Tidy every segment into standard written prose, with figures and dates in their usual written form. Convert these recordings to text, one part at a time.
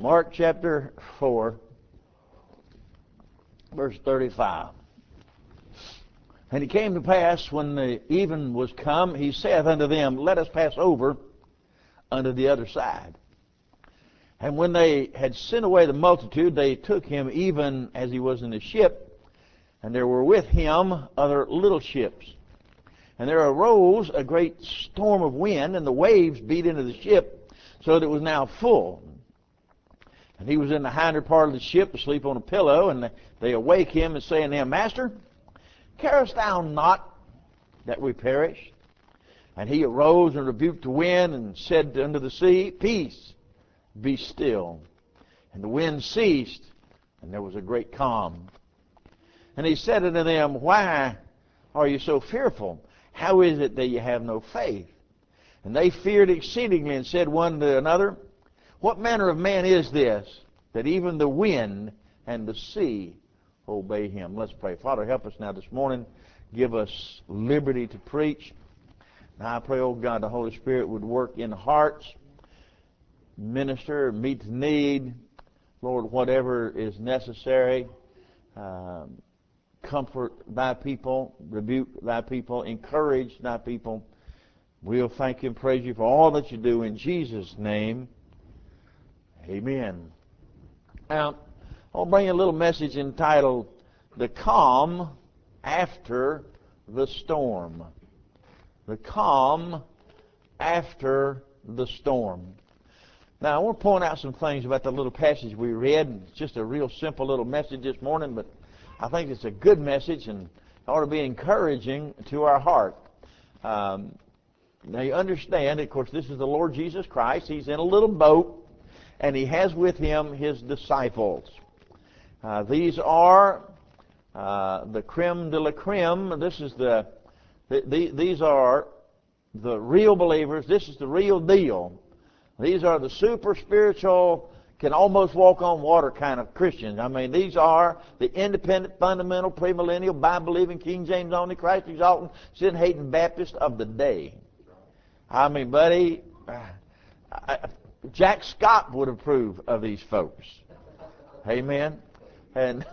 Mark chapter 4, verse 35. And it came to pass, when the even was come, he saith unto them, Let us pass over unto the other side. And when they had sent away the multitude, they took him even as he was in the ship, and there were with him other little ships. And there arose a great storm of wind, and the waves beat into the ship, so that it was now full. And he was in the hinder part of the ship, asleep on a pillow, and they awake him and say unto him, Master, carest thou not that we perish? And he arose and rebuked the wind, and said unto the sea, Peace, be still. And the wind ceased, and there was a great calm. And he said unto them, Why are you so fearful? How is it that you have no faith? And they feared exceedingly, and said one to another, What manner of man is this, that even the wind and the sea obey him? Let's pray. Father, help us now this morning. Give us liberty to preach. Now I pray, oh God, the Holy Spirit would work in hearts, minister, meet the need. Lord, whatever is necessary, comfort thy people, rebuke thy people, encourage thy people. We'll thank you and praise you for all that you do in Jesus' name. Amen. Now, I'll bring you a little message entitled, The Calm After the Storm. The calm after the storm. Now, I want to point out some things about the little passage we read. It's just a real simple little message this morning, but I think it's a good message and ought to be encouraging to our heart. Now, you understand, of course, this is the Lord Jesus Christ. He's in a little boat, and he has with him his disciples. These are the creme de la creme. These are the real believers. This is the real deal. These are the super spiritual, can almost walk on water kind of Christians. I mean, these are the independent, fundamental, premillennial, Bible-believing, King James only, Christ exalting, sin-hating Baptist of the day. I mean, buddy, Jack Scott would approve of these folks. Amen. And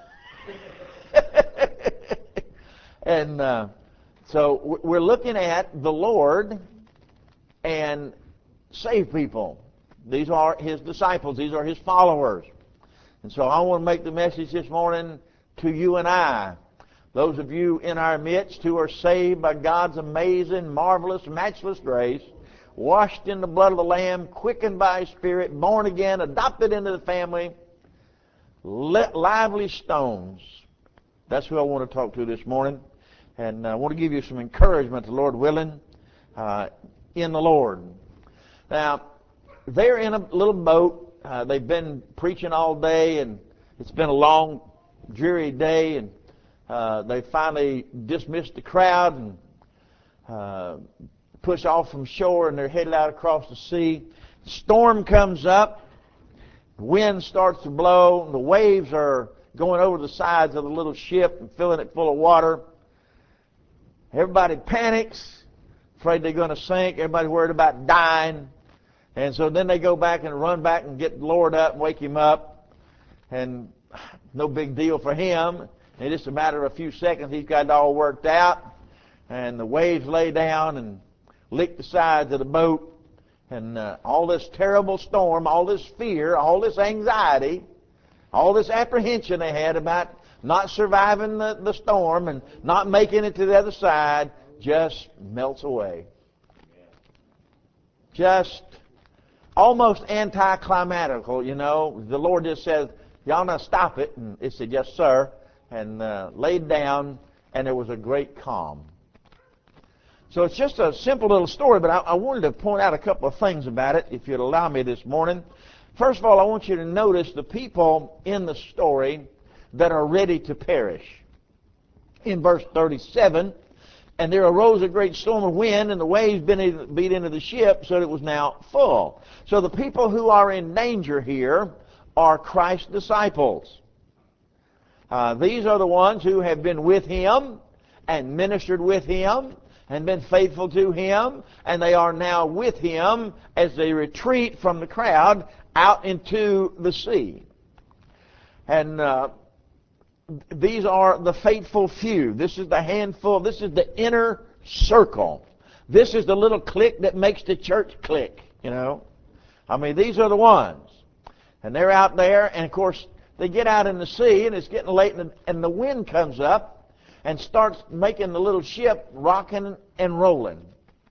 so we're looking at the Lord and save people. These are his disciples. These are his followers. And so I want to make the message this morning to you and I. Those of you in our midst who are saved by God's amazing, marvelous, matchless grace, washed in the blood of the Lamb, quickened by his Spirit, born again, adopted into the family, lively stones. That's who I want to talk to this morning. And I want to give you some encouragement, the Lord willing, in the Lord. Now, they're in a little boat. They've been preaching all day, and it's been a long, dreary day, and they finally dismissed the crowd and push off from shore, and they're headed out across the sea. Storm comes up. The wind starts to blow. The waves are going over the sides of the little ship and filling it full of water. Everybody panics, afraid they're going to sink. Everybody's worried about dying. And so then they go back and run back and get the Lord up and wake him up. And no big deal for him. In just a matter of a few seconds, he's got it all worked out. And the waves lay down and lick the sides of the boat. And all this terrible storm, all this fear, all this anxiety, all this apprehension they had about not surviving the storm and not making it to the other side just melts away. Just almost anticlimactical, you know. The Lord just says, y'all now stop it. And it said, yes, sir. And laid down, and there was a great calm. So it's just a simple little story, but I wanted to point out a couple of things about it, if you'd allow me this morning. First of all, I want you to notice the people in the story that are ready to perish. In verse 37, and there arose a great storm of wind, and the waves beat into the ship, so that it was now full. So the people who are in danger here are Christ's disciples. These are the ones who have been with him and ministered with him and been faithful to him, and they are now with him as they retreat from the crowd out into the sea. And these are the faithful few. This is the handful. This is the inner circle. This is the little clique that makes the church click, you know. I mean, these are the ones. And they're out there, and of course, they get out in the sea, and it's getting late, and the wind comes up and starts making the little ship rocking and rolling.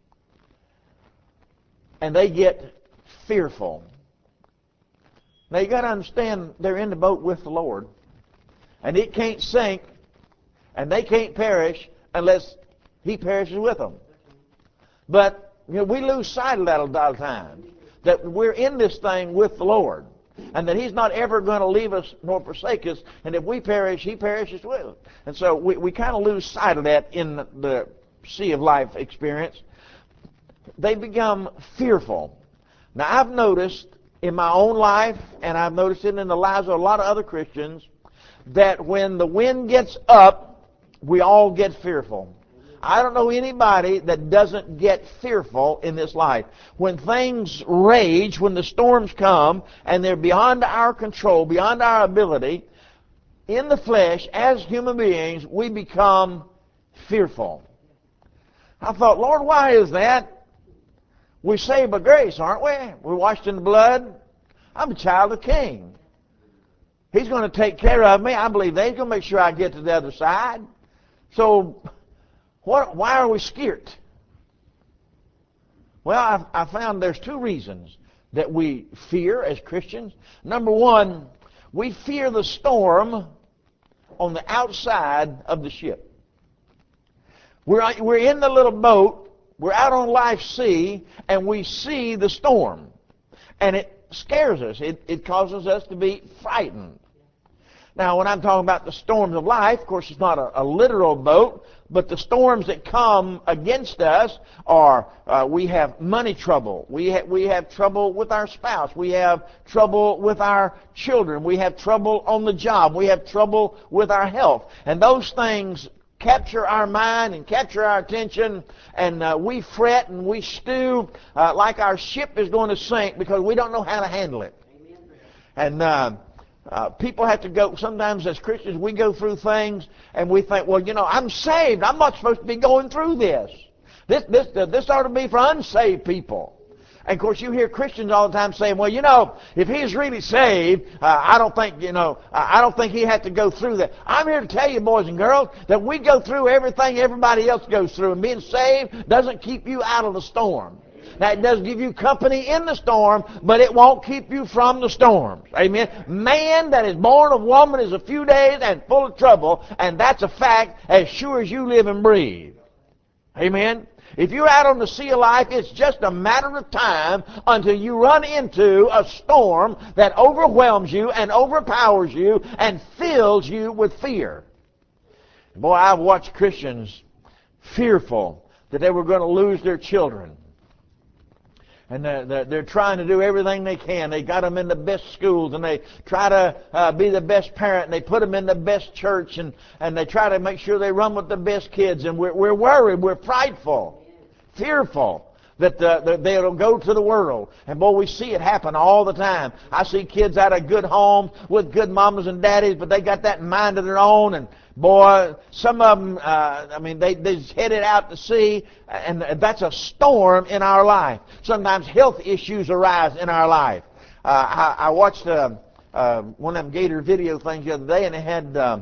And they get fearful. Now, you got to understand, they're in the boat with the Lord. And it can't sink, and they can't perish unless He perishes with them. But you know, we lose sight of that a lot of times, that we're in this thing with the Lord, and that He's not ever going to leave us nor forsake us, and if we perish, He perishes with us. And so we kind of lose sight of that in the Sea of Life experience. They become fearful. Now, I've noticed in my own life, and I've noticed it in the lives of a lot of other Christians, that when the wind gets up, we all get fearful. I don't know anybody that doesn't get fearful in this life. When things rage, when the storms come, and they're beyond our control, beyond our ability, in the flesh, as human beings, we become fearful. I thought, Lord, why is that? We're saved by grace, aren't we? We're washed in the blood. I'm a child of the King. He's going to take care of me. I believe that He's going to make sure I get to the other side. So, why are we scared? Well, I found there's two reasons that we fear as Christians. Number one, we fear the storm on the outside of the ship. We're in the little boat, we're out on life's sea, and we see the storm. And it scares us. It causes us to be frightened. Now, when I'm talking about the storms of life, of course, it's not a literal boat, but the storms that come against us are we have money trouble. We have trouble with our spouse. We have trouble with our children. We have trouble on the job. We have trouble with our health. And those things capture our mind and capture our attention, and we fret and we stew like our ship is going to sink because we don't know how to handle it. And people have to go, sometimes as Christians, we go through things and we think, well, you know, I'm saved. I'm not supposed to be going through this. This ought to be for unsaved people. And of course, you hear Christians all the time saying, well, you know, if he's really saved, I don't think he had to go through that. I'm here to tell you, boys and girls, that we go through everything everybody else goes through. And being saved doesn't keep you out of the storm. Now, it does give you company in the storm, but it won't keep you from the storms. Amen? Man that is born of woman is a few days and full of trouble, and that's a fact as sure as you live and breathe. Amen? If you're out on the sea of life, it's just a matter of time until you run into a storm that overwhelms you and overpowers you and fills you with fear. Boy, I've watched Christians fearful that they were going to lose their children. And they're trying to do everything they can. They got them in the best schools, and they try to be the best parent, and they put them in the best church, and they try to make sure they run with the best kids. And we're worried, we're frightful, fearful that they'll go to the world. And boy, we see it happen all the time. I see kids out of good homes with good mamas and daddies, but they got that mind of their own, and boy, some of them, they just headed out to sea, and that's a storm in our life. Sometimes health issues arise in our life. I watched one of them Gator video things the other day, and they had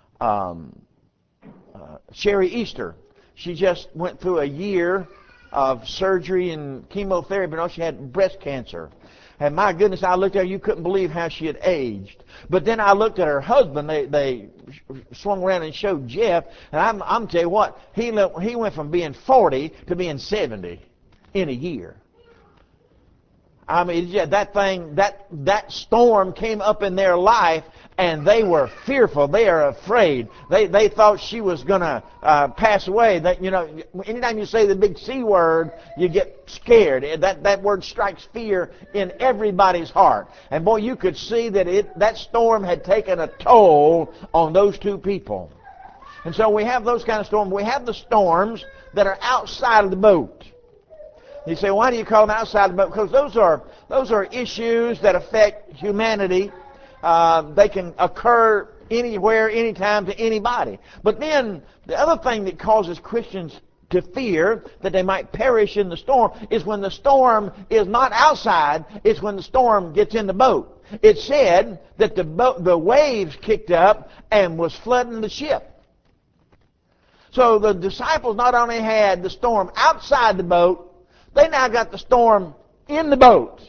Sherry Easter. She just went through a year of surgery and chemotherapy, and she had breast cancer. And my goodness, I looked at her, you couldn't believe how she had aged. But then I looked at her husband, they swung around and showed Jeff, and I'm tell you what, he went from being 40 to being 70 in a year. I mean, yeah, that storm came up in their life, and they were fearful. They are afraid. They thought she was going to pass away. That, you know, anytime you say the big C word, you get scared. That word strikes fear in everybody's heart. And boy, you could see that storm had taken a toll on those two people. And so we have those kind of storms. We have the storms that are outside of the boat. You say, why do you call them outside the boat? Because those are issues that affect humanity. They can occur anywhere, anytime, to anybody. But then the other thing that causes Christians to fear that they might perish in the storm is when the storm is not outside, it's when the storm gets in the boat. It said that the waves kicked up and was flooding the ship. So the disciples not only had the storm outside the boat, they now got the storm in the boat.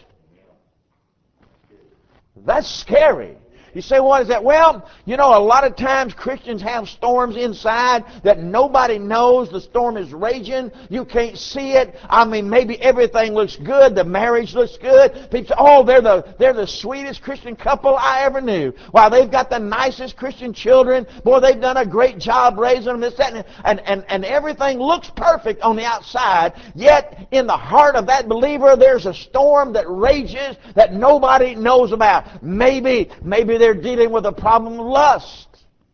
That's scary. You say, what is that? Well, you know, a lot of times Christians have storms inside that nobody knows the storm is raging. You can't see it. I mean, maybe everything looks good. The marriage looks good. People say, oh, they're the sweetest Christian couple I ever knew. Wow, they've got the nicest Christian children. Boy, they've done a great job raising them, this, that, and everything looks perfect on the outside. Yet, in the heart of that believer, there's a storm that rages that nobody knows about. Maybe they're dealing with a problem of lust.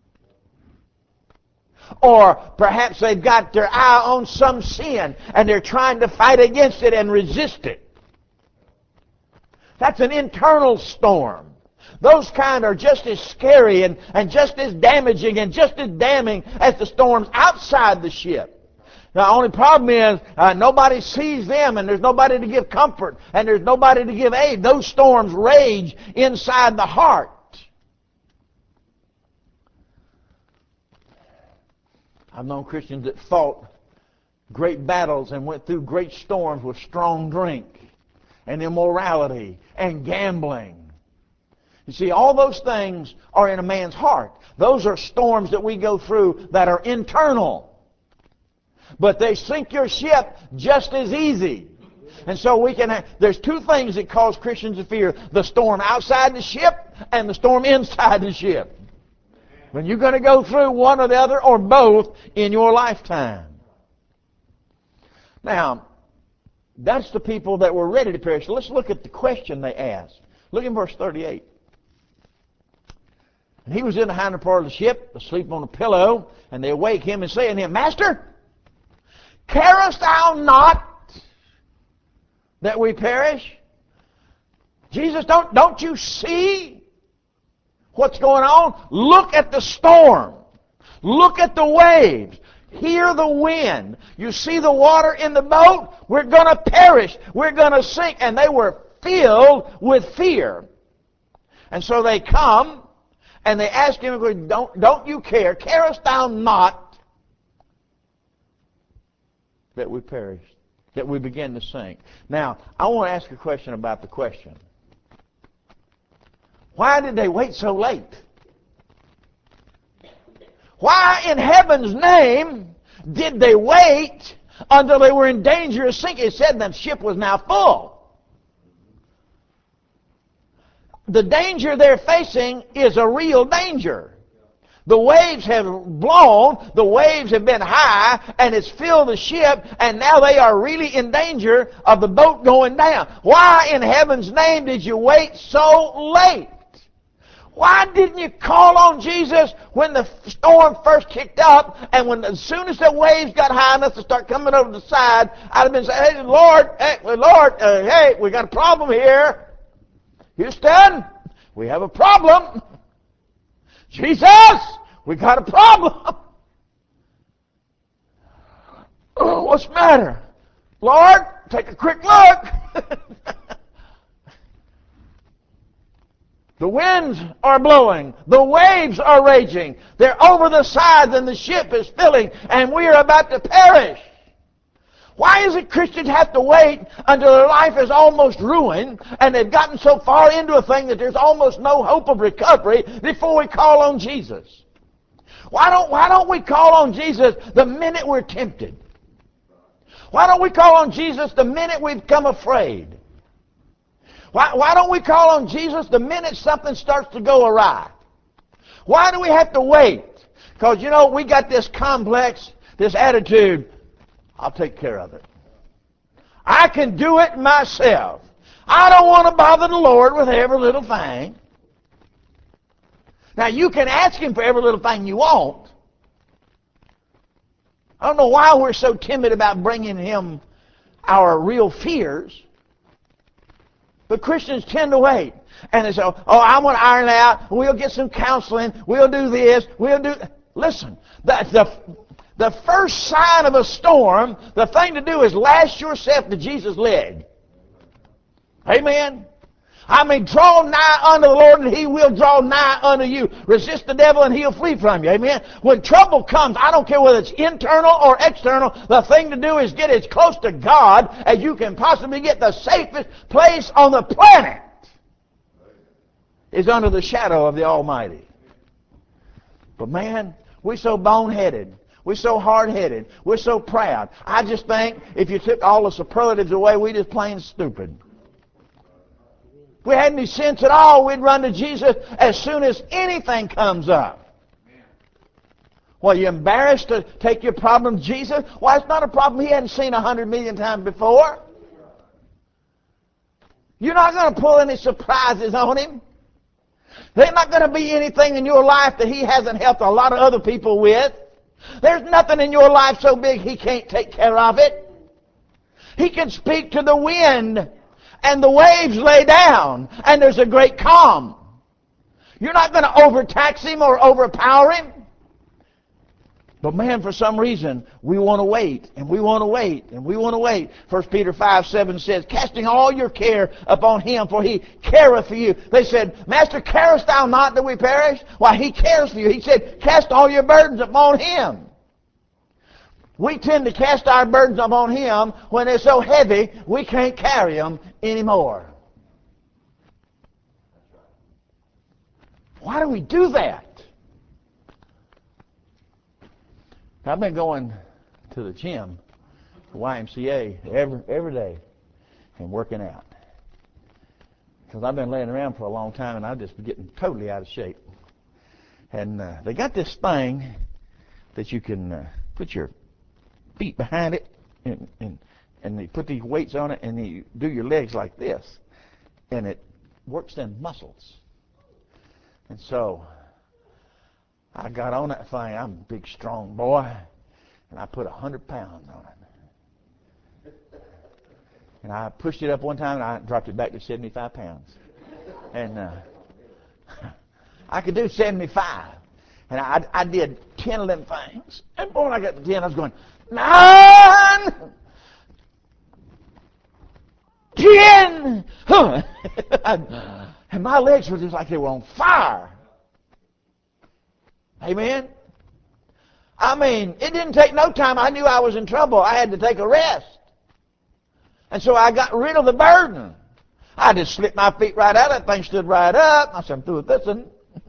Or perhaps they've got their eye on some sin and they're trying to fight against it and resist it. That's an internal storm. Those kind are just as scary and just as damaging and just as damning as the storms outside the ship. The only problem is nobody sees them, and there's nobody to give comfort, and there's nobody to give aid. Those storms rage inside the heart. I've known Christians that fought great battles and went through great storms with strong drink and immorality and gambling. You see, all those things are in a man's heart. Those are storms that we go through that are internal. But they sink your ship just as easy. And so there's two things that cause Christians to fear: the storm outside the ship and the storm inside the ship. When you're going to go through one or the other or both in your lifetime. Now, that's the people that were ready to perish. Let's look at the question they asked. Look in verse 38. And he was in the hinder part of the ship, asleep on a pillow, and they awake him and say unto him, Master, carest thou not that we perish? Jesus, don't you see what's going on? Look at the storm. Look at the waves. Hear the wind. You see the water in the boat? We're going to perish. We're going to sink. And they were filled with fear. And so they come and they ask him, don't you care? Carest thou not that we perish, that we begin to sink? Now, I want to ask a question about the question. Why did they wait so late? Why in heaven's name did they wait until they were in danger of sinking? It said the ship was now full. The danger they're facing is a real danger. The waves have blown, the waves have been high, and it's filled the ship, and now they are really in danger of the boat going down. Why in heaven's name did you wait so late? Why didn't you call on Jesus when the storm first kicked up, and as soon as the waves got high enough to start coming over the side, I'd have been saying, hey, Lord, hey, we got a problem here. Houston, we have a problem. Jesus, we got a problem. Oh, what's the matter? Lord, take a quick look. The winds are blowing. The waves are raging. They're over the sides and the ship is filling and we are about to perish. Why is it Christians have to wait until their life is almost ruined and they've gotten so far into a thing that there's almost no hope of recovery before we call on Jesus? Why don't we call on Jesus the minute we're tempted? Why don't we call on Jesus the minute we become afraid? Why don't we call on Jesus the minute something starts to go awry? Why do we have to wait? Because, we got this complex, this attitude, I'll take care of it. I can do it myself. I don't want to bother the Lord with every little thing. Now, you can ask Him for every little thing you want. I don't know why we're so timid about bringing Him our real fears. But Christians tend to wait. And they say, oh, I want to iron it out. We'll get some counseling. We'll do this. We'll do... Listen, the first sign of a storm, the thing to do is lash yourself to Jesus' leg. Amen? I mean, draw nigh unto the Lord, and He will draw nigh unto you. Resist the devil, and He'll flee from you. Amen? When trouble comes, I don't care whether it's internal or external, the thing to do is get as close to God as you can possibly get. The safest place on the planet is under the shadow of the Almighty. But man, we're so boneheaded. We're so hard-headed. We're so proud. I just think if you took all the superlatives away, we're just plain stupid. If we had any sense at all, we'd run to Jesus as soon as anything comes up. Well, you're embarrassed to take your problem to Jesus? Why, it's not a problem He hadn't seen 100 million times before. You're not going to pull any surprises on Him. There's not going to be anything in your life that He hasn't helped a lot of other people with. There's nothing in your life so big He can't take care of it. He can speak to the wind, and the waves lay down, and there's a great calm. You're not going to overtax Him or overpower Him. But man, for some reason, we want to wait, and we want to wait, and we want to wait. 1 Peter 5:7 says, casting all your care upon Him, for He careth for you. They said, Master, carest thou not that we perish? Why, He cares for you. He said, cast all your burdens upon Him. We tend to cast our burdens upon Him when they're so heavy we can't carry them anymore. Why do we do that? I've been going to the gym, the YMCA, every day and working out. Because I've been laying around for a long time and I've just been getting totally out of shape. And they got this thing that you can put your feet behind it and you put these weights on it and you do your legs like this. And it works them muscles. And so I got on that thing. I'm a big, strong boy, and I put 100 pounds on it. And I pushed it up one time, and I dropped it back to 75 pounds. And I could do 75. And I did 10 of them things. And boy, when I got to 10, I was going, 9, 10. And my legs were just like they were on fire. Amen? I mean, it didn't take no time. I knew I was in trouble. I had to take a rest. And so I got rid of the burden. I just slipped my feet right out. That thing stood right up. I said, I'm through with this one.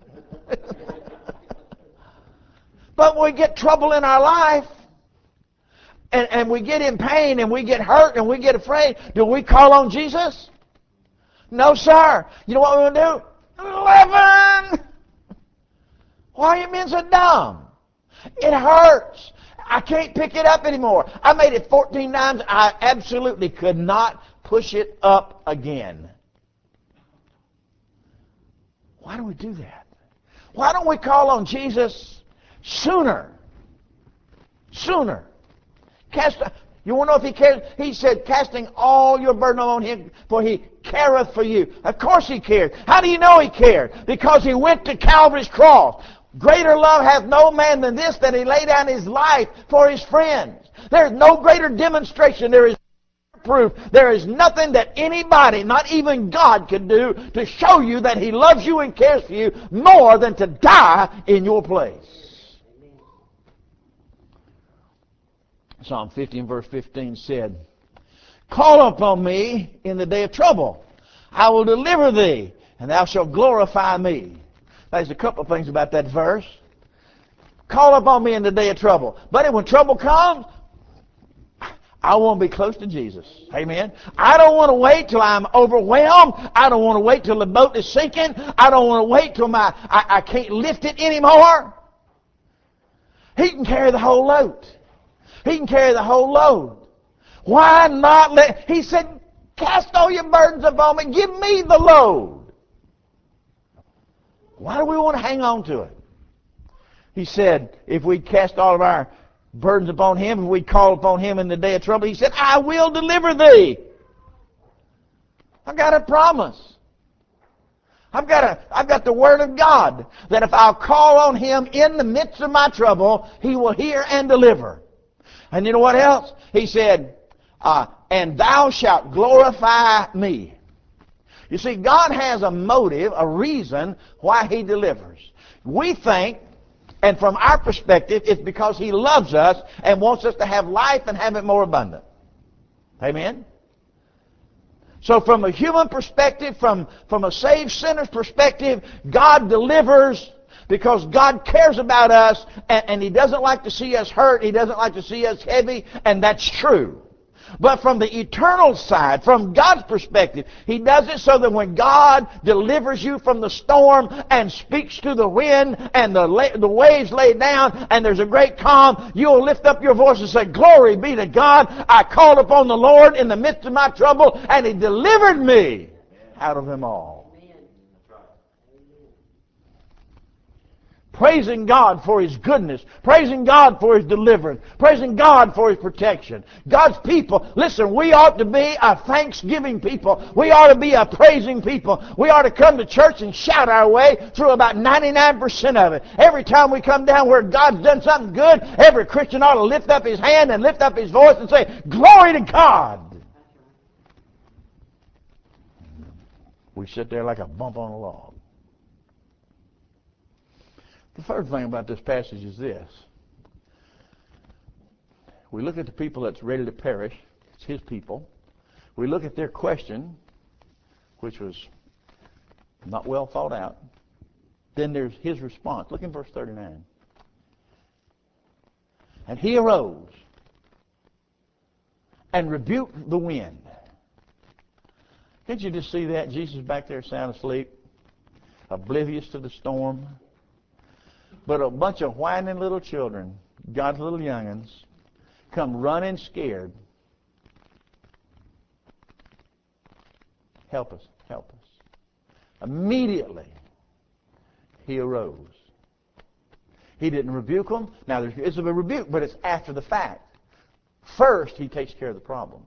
But when we get trouble in our life, and we get in pain, and we get hurt, and we get afraid, do we call on Jesus? No, sir. You know what we're going to do? 11! Why are you being so dumb? It hurts. I can't pick it up anymore. I made it 14 times. I absolutely could not push it up again. Why do we do that? Why don't we call on Jesus sooner? Sooner. You want to know if He cares? He said, casting all your burden on Him, for He careth for you. Of course He cared. How do you know He cared? Because He went to Calvary's cross. Greater love hath no man than this, that He lay down His life for His friends. There is no greater demonstration. There is proof. There is nothing that anybody, not even God, can do to show you that He loves you and cares for you more than to die in your place. Psalm 50 and verse 15 said, call upon me in the day of trouble. I will deliver thee, and thou shalt glorify me. There's a couple of things about that verse. Call upon me in the day of trouble. But when trouble comes, I want to be close to Jesus. Amen. I don't want to wait till I'm overwhelmed. I don't want to wait till the boat is sinking. I don't want to wait till I can't lift it anymore. He can carry the whole load. He can carry the whole load. Why not He said, cast all your burdens upon me. Give me the load. Why do we want to hang on to it? He said, if we cast all of our burdens upon him, if we call upon him in the day of trouble, he said, I will deliver thee. I've got a promise. I've got the Word of God that if I'll call on him in the midst of my trouble, he will hear and deliver. And you know what else? He said, and thou shalt glorify me. You see, God has a motive, a reason why he delivers. We think, and from our perspective, it's because he loves us and wants us to have life and have it more abundant. Amen? So from a human perspective, from a saved sinner's perspective, God delivers because God cares about us, and he doesn't like to see us hurt. He doesn't like to see us heavy, and that's true. But from the eternal side, from God's perspective, he does it so that when God delivers you from the storm and speaks to the wind and the waves lay down and there's a great calm, you'll lift up your voice and say, glory be to God. I called upon the Lord in the midst of my trouble and he delivered me out of them all. Praising God for his goodness. Praising God for his deliverance. Praising God for his protection. God's people, listen, we ought to be a thanksgiving people. We ought to be a praising people. We ought to come to church and shout our way through about 99% of it. Every time we come down where God's done something good, every Christian ought to lift up his hand and lift up his voice and say, glory to God. We sit there like a bump on a log. The third thing about this passage is this. We look at the people that's ready to perish. It's his people. We look at their question, which was not well thought out. Then there's his response. Look in verse 39. And he arose and rebuked the wind. Can't you just see that? Jesus back there sound asleep, oblivious to the storm. But a bunch of whining little children, God's little young'uns, come running scared. Help us, help us. Immediately, he arose. He didn't rebuke them. Now, it's a rebuke, but it's after the fact. First, he takes care of the problem.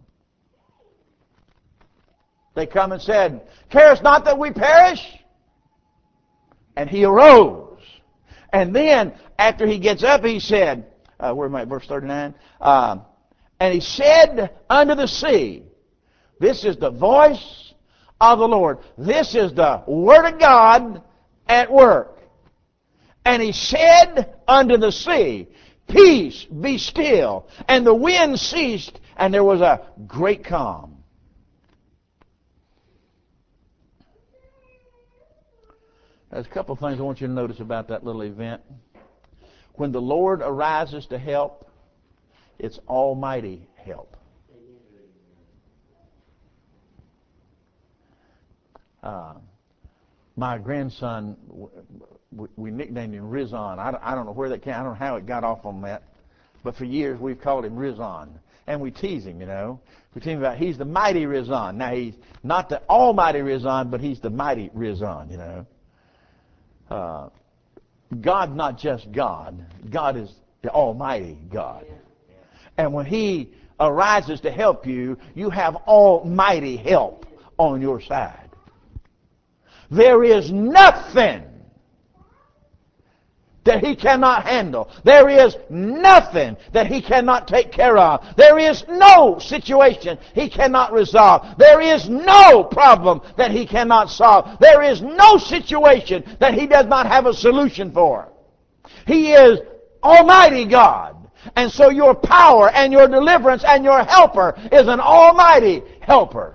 They come and said, carest not that we perish? And he arose. And then, after he gets up, he said, where am I, verse 39? And he said unto the sea, this is the voice of the Lord. This is the Word of God at work. And he said unto the sea, peace, be still. And the wind ceased, and there was a great calm. There's a couple of things I want you to notice about that little event. When the Lord arises to help, it's almighty help. My grandson, we nicknamed him Rizon. I don't know where that came. I don't know how it got off on that. But for years we've called him Rizon. And we tease him, you know. We tease him about he's the mighty Rizon. Now he's not the almighty Rizon, but he's the mighty Rizon, you know. God's not just God. God is the Almighty God. And when he arises to help you, you have almighty help on your side. There is nothing that he cannot handle. There is nothing that he cannot take care of. There is no situation he cannot resolve. There is no problem that he cannot solve. There is no situation that he does not have a solution for. He is Almighty God. And so your power and your deliverance and your helper is an almighty helper.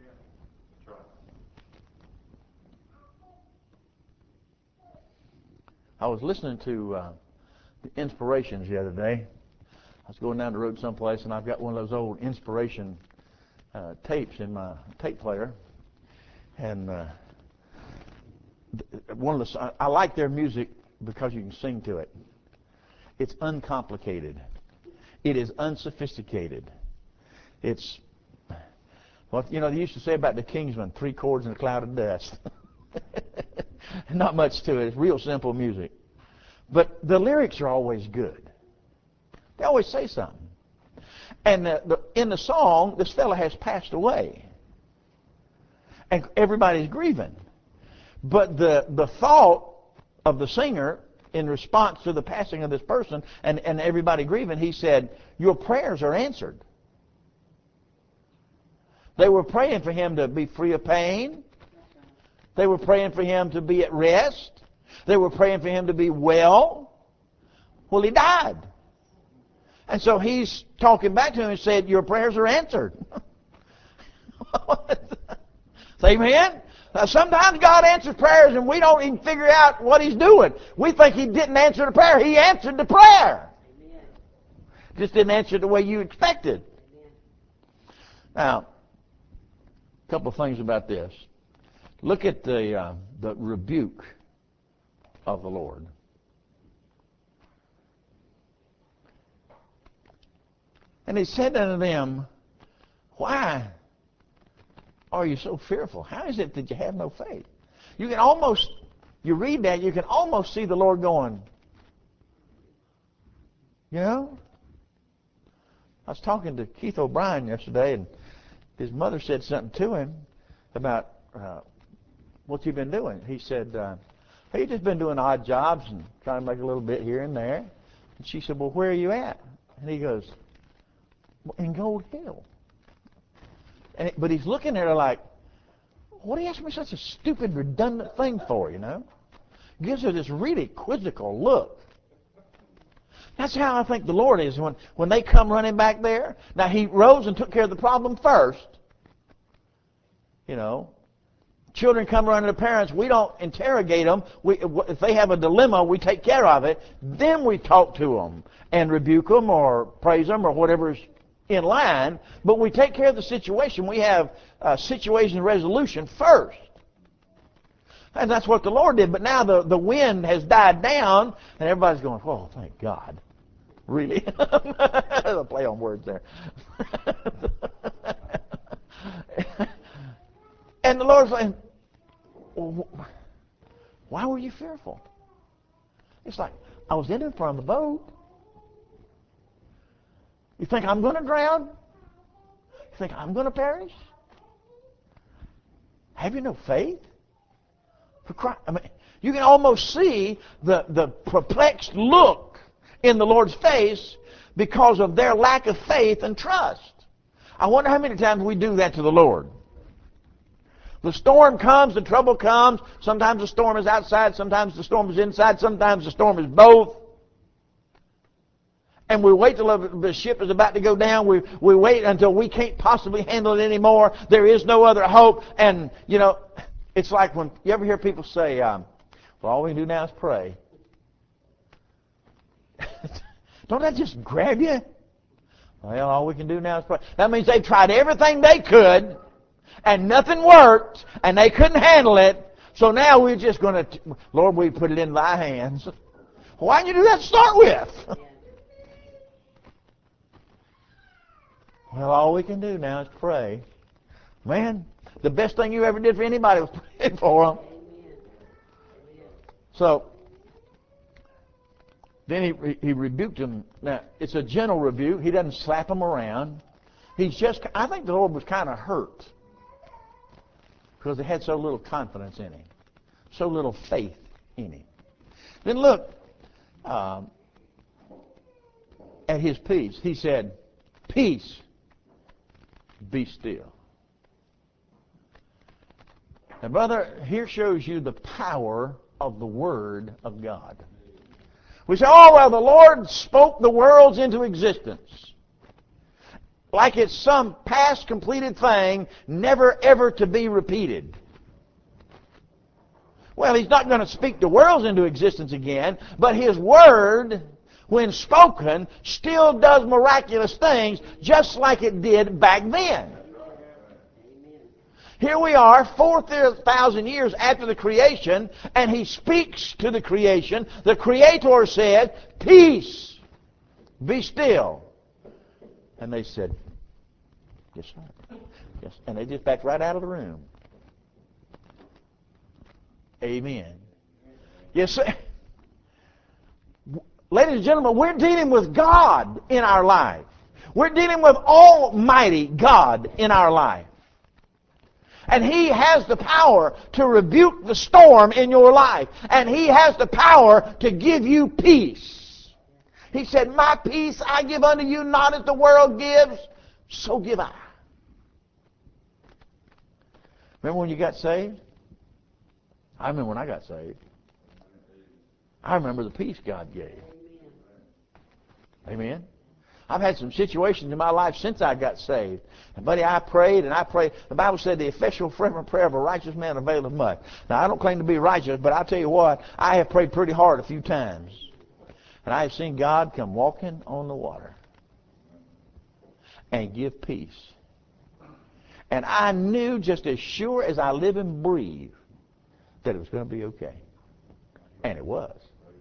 I was listening to the Inspirations the other day. I was going down the road someplace, and I've got one of those old Inspiration tapes in my tape player. And I like their music because you can sing to it. It's uncomplicated. It is unsophisticated. It's, well, you know, they used to say about the Kingsmen, 3 chords and a cloud of dust. Not much to it. It's real simple music. But the lyrics are always good. They always say something. And in the song, this fellow has passed away. And everybody's grieving. But the thought of the singer in response to the passing of this person and everybody grieving, he said, your prayers are answered. They were praying for him to be free of pain. They were praying for him to be at rest. They were praying for him to be well. Well, he died. And so he's talking back to him and said, your prayers are answered. Amen? Sometimes God answers prayers and we don't even figure out what He's doing. We think He didn't answer the prayer. He answered the prayer. Amen. Just didn't answer the way you expected. Amen. Now, a couple of things about this. Look at the rebuke of the Lord. And He said unto them, why are you so fearful? How is it that you have no faith? You read that, you can almost see the Lord going, you know? I was talking to Keith O'Brien yesterday, and his mother said something to him about what you've been doing. He said, hey, just been doing odd jobs and trying to make a little bit here and there. And she said, well, where are you at? And he goes, in Gold Hill. But he's looking at her like, what do you ask me such a stupid, redundant thing for, you know? Gives her this really quizzical look. That's how I think the Lord is when they come running back there. Now, He rose and took care of the problem first. You know, children come running to parents. We don't interrogate them. If they have a dilemma, we take care of it. Then we talk to them and rebuke them or praise them or whatever's in line. But we take care of the situation. We have situation resolution first. And that's what the Lord did. But now the wind has died down, and everybody's going, oh, thank God. Really? I'll play on words there. And the Lord's saying, why were you fearful? It's like, I was in front of the boat. You think I'm going to drown? You think I'm going to perish? Have you no faith? For Christ, I mean, you can almost see the perplexed look in the Lord's face because of their lack of faith and trust. I wonder how many times we do that to the Lord. The storm comes, the trouble comes. Sometimes the storm is outside, sometimes the storm is inside, sometimes the storm is both. And we wait till the ship is about to go down. We wait until we can't possibly handle it anymore. There is no other hope. And, you know, it's like when you ever hear people say, well, all we can do now is pray. Don't that just grab you? Well, all we can do now is pray. That means they tried everything they could, and nothing worked, and they couldn't handle it. So now we're just going to, Lord, we put it in thy hands. Why didn't you do that to start with? Well, all we can do now is pray. Man, the best thing you ever did for anybody was pray for them. So, then he rebuked them. Now, it's a gentle rebuke. He doesn't slap them around. I think the Lord was kind of hurt because they had so little confidence in Him, so little faith in Him. Then look at His peace. He said, peace, be still. Now, brother, here shows you the power of the Word of God. We say, oh, well, the Lord spoke the worlds into existence. Like it's some past completed thing, never ever to be repeated. Well, He's not going to speak the worlds into existence again, but His Word, when spoken, still does miraculous things just like it did back then. Here we are, 4,000 years after the creation, and He speaks to the creation. The Creator said, peace, be still. And they said, yes, sir. Yes. And they just backed right out of the room. Amen. Yes, sir. ladies and gentlemen, we're dealing with God in our life. We're dealing with Almighty God in our life. And He has the power to rebuke the storm in your life. And He has the power to give you peace. He said, my peace I give unto you, not as the world gives, so give I. Remember when you got saved? I remember when I got saved. I remember the peace God gave. Amen. I've had some situations in my life since I got saved. And buddy, I prayed and I prayed. The Bible said the effectual fervent prayer of a righteous man availeth much. Now, I don't claim to be righteous, but I'll tell you what, I have prayed pretty hard a few times. And I have seen God come walking on the water and give peace. And I knew just as sure as I live and breathe that it was going to be okay. And it was.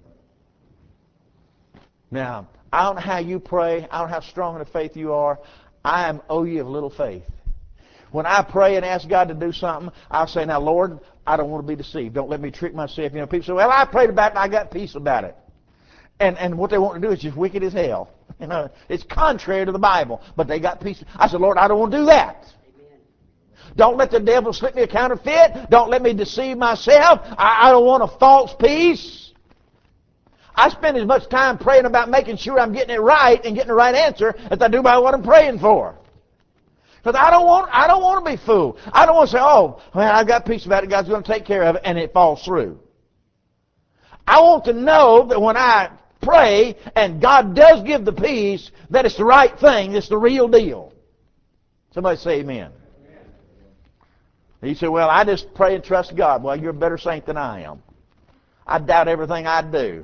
Now, I don't know how you pray. I don't know how strong in the faith you are. I am you of little faith. When I pray and ask God to do something, I'll say, now, Lord, I don't want to be deceived. Don't let me trick myself. You know, people say, well, I prayed about it and I got peace about it. And what they want to do is just wicked as hell. You know, it's contrary to the Bible, but they got peace. I said, Lord, I don't want to do that. Amen. Don't let the devil slip me a counterfeit. Don't let me deceive myself. I don't want a false peace. I spend as much time praying about making sure I'm getting it right and getting the right answer as I do about what I'm praying for. Because I don't want to be fooled. I don't want to say, oh, man, I've got peace about it. God's going to take care of it, and it falls through. I want to know that when I pray and God does give the peace, that it's the right thing. It's the real deal. Somebody say amen. You say, well, I just pray and trust God. Well, you're a better saint than I am. I doubt everything I do.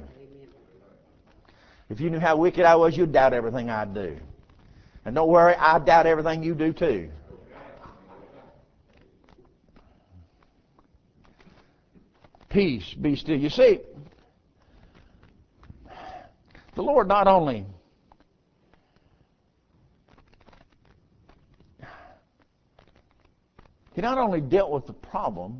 If you knew how wicked I was, you'd doubt everything I do. And don't worry, I doubt everything you do too. Peace, be still. You see, the Lord not only He not only dealt with the problem,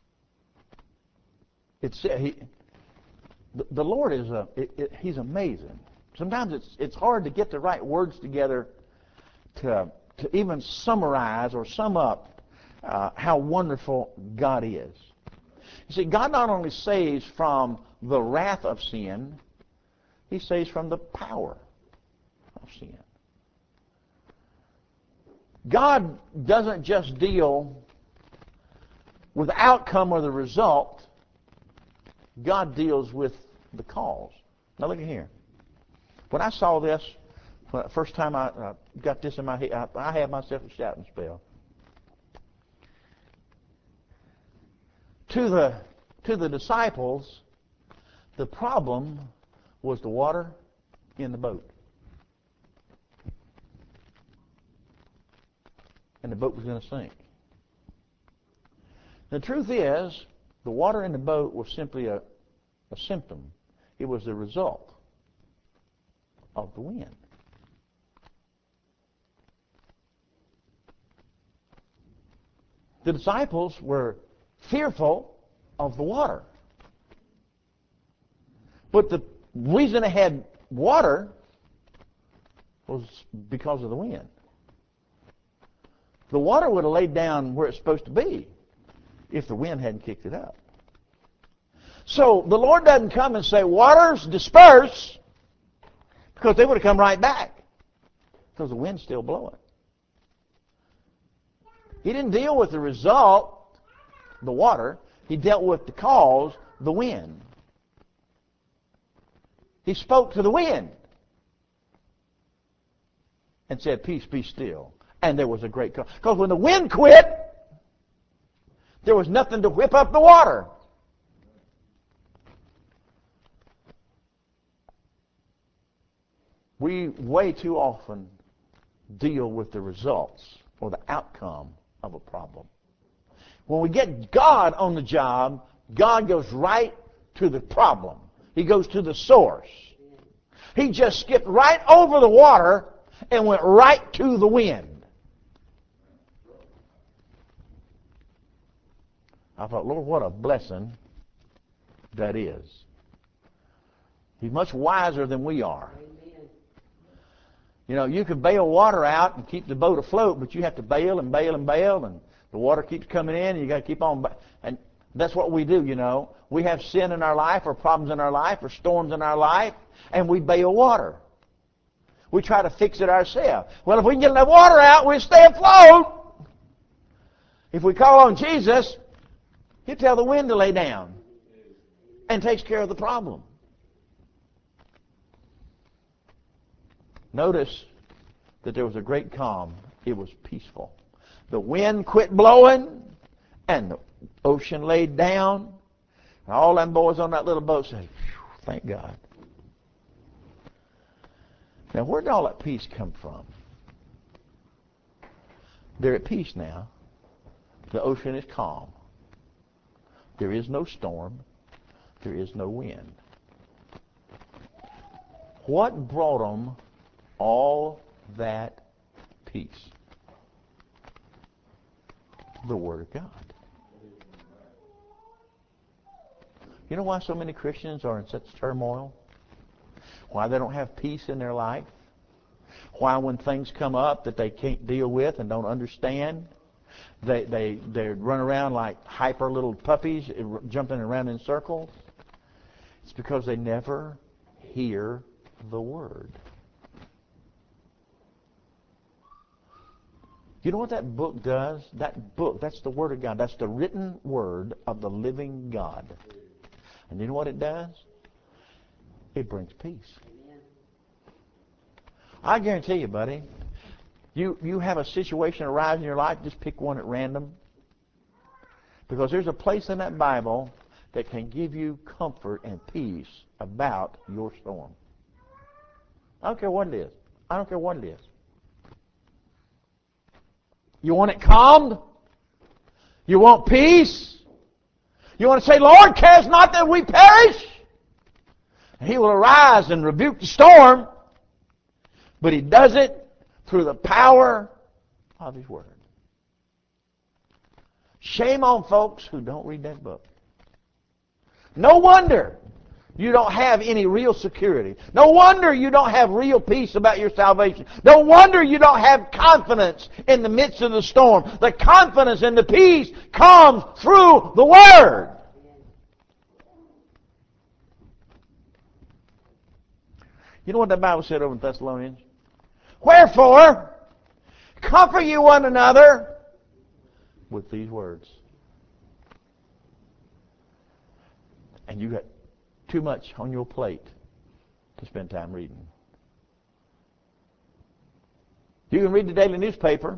the Lord is He's amazing. Sometimes it's hard to get the right words together to even summarize or sum up how wonderful God is. You see, God not only saves from the wrath of sin, He saves from the power of sin. God doesn't just deal with the outcome or the result. God deals with the cause. Now look at here. When I saw this, first time I got this in my head, I had myself a shouting spell. To the disciples, the problem was the water in the boat. And the boat was going to sink. The truth is, the water in the boat was simply a symptom. It was the result of the wind. The disciples were fearful of the water. But the reason they had water was because of the wind. The water would have laid down where it's supposed to be if the wind hadn't kicked it up. So the Lord doesn't come and say, waters disperse, because they would have come right back, because the wind's still blowing. He didn't deal with the result, the water. He dealt with the cause, the wind. He spoke to the wind and said, peace, be still. And there was a great calm. Because when the wind quit, there was nothing to whip up the water. We way too often deal with the results or the outcome of a problem. When we get God on the job, God goes right to the problem. He goes to the source. He just skipped right over the water and went right to the wind. I thought, Lord, what a blessing that is. He's much wiser than we are. You know, you can bail water out and keep the boat afloat, but you have to bail and bail and bail, and the water keeps coming in, and you got to keep on. And that's what we do, you know. We have sin in our life, or problems in our life, or storms in our life, and we bail water. We try to fix it ourselves. Well, if we can get enough water out, we'll stay afloat. If we call on Jesus, He'll tell the wind to lay down and takes care of the problem. Notice that there was a great calm. It was peaceful. The wind quit blowing, and the ocean laid down. And all them boys on that little boat said, thank God. Now, where did all that peace come from? They're at peace now. The ocean is calm. There is no storm. There is no wind. What brought them all that peace? The Word of God. You know why so many Christians are in such turmoil? Why they don't have peace in their life? Why when things come up that they can't deal with and don't understand, they run around like hyper little puppies jumping around in circles? It's because they never hear the Word. You know what that book does? That book, that's the Word of God. That's the written Word of the living God. And you know what it does? It brings peace. I guarantee you, buddy, you have a situation arise in your life, just pick one at random. Because there's a place in that Bible that can give you comfort and peace about your storm. I don't care what it is. I don't care what it is. You want it calmed? You want peace? You want to say, Lord, cares not that we perish? And He will arise and rebuke the storm. But He does it through the power of His Word. Shame on folks who don't read that book. No wonder you don't have any real security. No wonder you don't have real peace about your salvation. No wonder you don't have confidence in the midst of the storm. The confidence and the peace comes through the Word. You know what the Bible said over in Thessalonians? Wherefore, comfort you one another with these words. And you got too much on your plate to spend time reading. You can read the daily newspaper.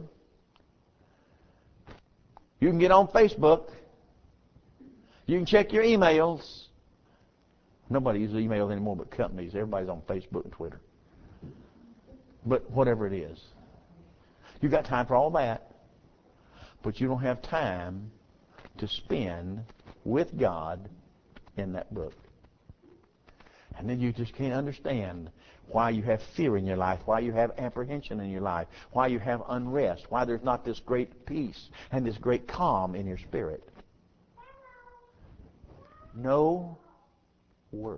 You can get on Facebook. You can check your emails. Nobody uses emails anymore but companies. Everybody's on Facebook and Twitter. But whatever it is. You got time for all that. But you don't have time to spend with God in that book. And then you just can't understand why you have fear in your life, why you have apprehension in your life, why you have unrest, why there's not this great peace and this great calm in your spirit. No Word.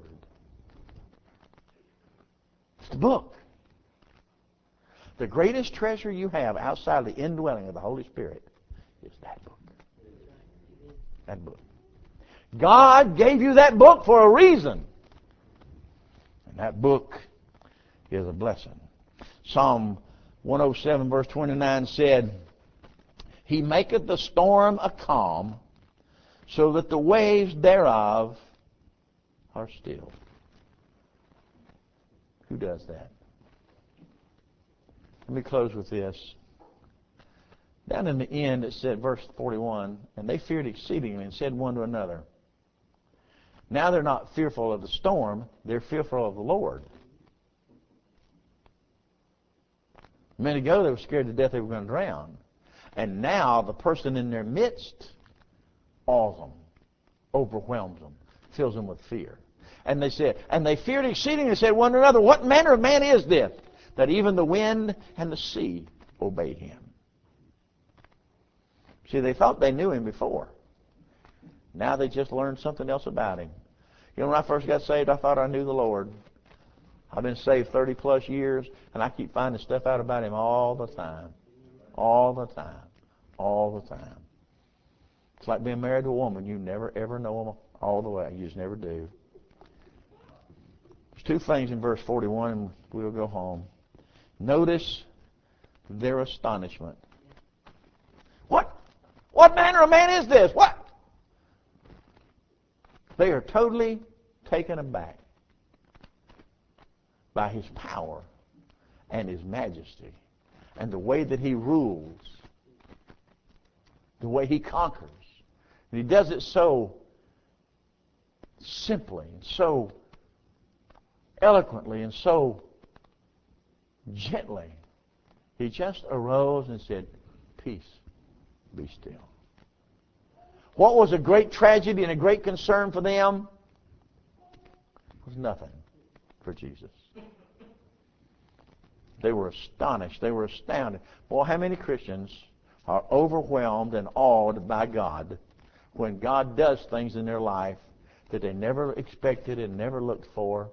It's the book. The greatest treasure you have outside of the indwelling of the Holy Spirit is that book. That book. God gave you that book for a reason. And that book is a blessing. Psalm 107 verse 29 said, He maketh the storm a calm, so that the waves thereof are still. Who does that? Let me close with this. Down in the end it said, verse 41, and they feared exceedingly and said one to another. Now they're not fearful of the storm, they're fearful of the Lord. A minute ago they were scared to death they were going to drown. And now the person in their midst awes them, overwhelms them, fills them with fear. And they said, and they feared exceedingly and said one to another, What manner of man is this, that even the wind and the sea obey him? See, they thought they knew him before. Now they just learned something else about him. You know, when I first got saved, I thought I knew the Lord. I've been saved 30 plus years, and I keep finding stuff out about Him all the time. All the time. All the time. It's like being married to a woman. You never, ever know them all the way. You just never do. There's two things in verse 41, and we'll go home. Notice their astonishment. What? What manner of man is this? What? They are totally taken aback by His power and His majesty and the way that He rules, the way He conquers. And He does it so simply and so eloquently and so gently. He just arose and said, "Peace, be still." What was a great tragedy and a great concern for them was nothing for Jesus. They were astonished. They were astounded. Boy, how many Christians are overwhelmed and awed by God when God does things in their life that they never expected and never looked for.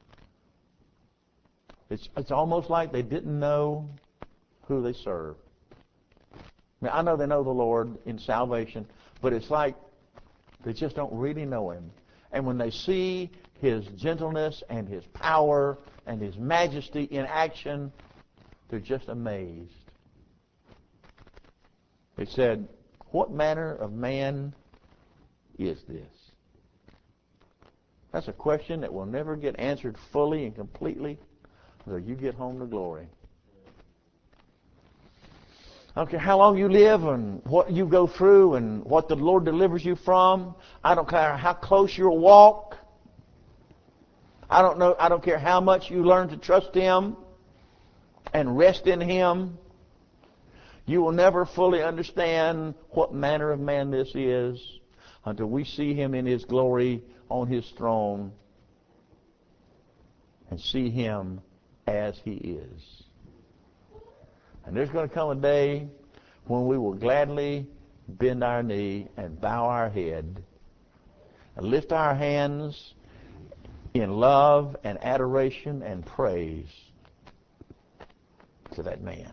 It's almost like they didn't know who they serve. I know they know the Lord in salvation, but it's like they just don't really know Him. And when they see His gentleness and His power and His majesty in action, they're just amazed. They said, "What manner of man is this?" That's a question that will never get answered fully and completely until you get home to glory. I don't care how long you live and what you go through and what the Lord delivers you from. I don't care how close your walk. I don't care how much you learn to trust Him and rest in Him. You will never fully understand what manner of man this is until we see Him in His glory on His throne and see Him as He is. And there's going to come a day when we will gladly bend our knee and bow our head and lift our hands in love and adoration and praise to that man,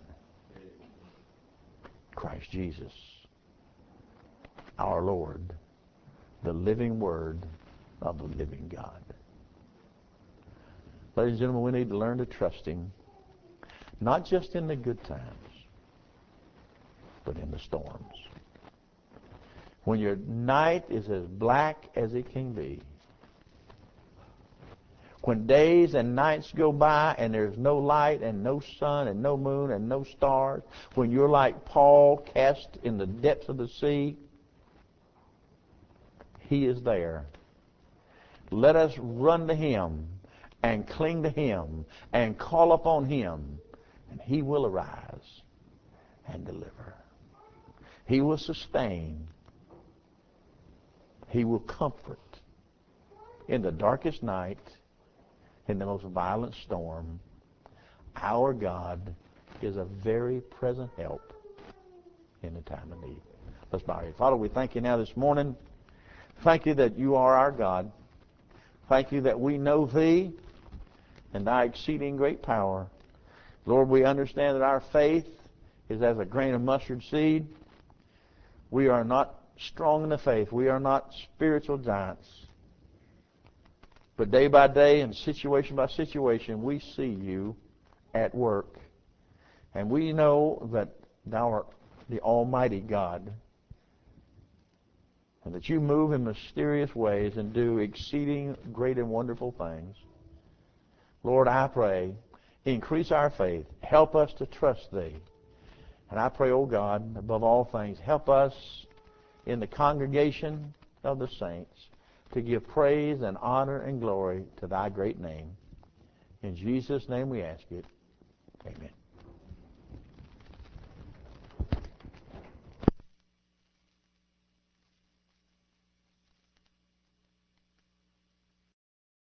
Christ Jesus, our Lord, the living Word of the living God. Ladies and gentlemen, we need to learn to trust Him, not just in the good times, but in the storms. When your night is as black as it can be, when days and nights go by and there's no light and no sun and no moon and no stars, when you're like Paul cast in the depths of the sea, He is there. Let us run to Him and cling to Him and call upon Him, and He will arise and deliver. He will sustain. He will comfort in the darkest night, in the most violent storm. Our God is a very present help in the time of need. Let's bow our heads. Father, we thank You now this morning. Thank You that You are our God. Thank You that we know Thee and Thy exceeding great power. Lord, we understand that our faith is as a grain of mustard seed. We are not strong in the faith. We are not spiritual giants. But day by day and situation by situation, we see You at work. And we know that Thou art the Almighty God, and that You move in mysterious ways and do exceeding great and wonderful things. Lord, I pray, increase our faith. Help us to trust Thee. And I pray, oh God, above all things, help us in the congregation of the saints to give praise and honor and glory to Thy great name. In Jesus' name we ask it. Amen.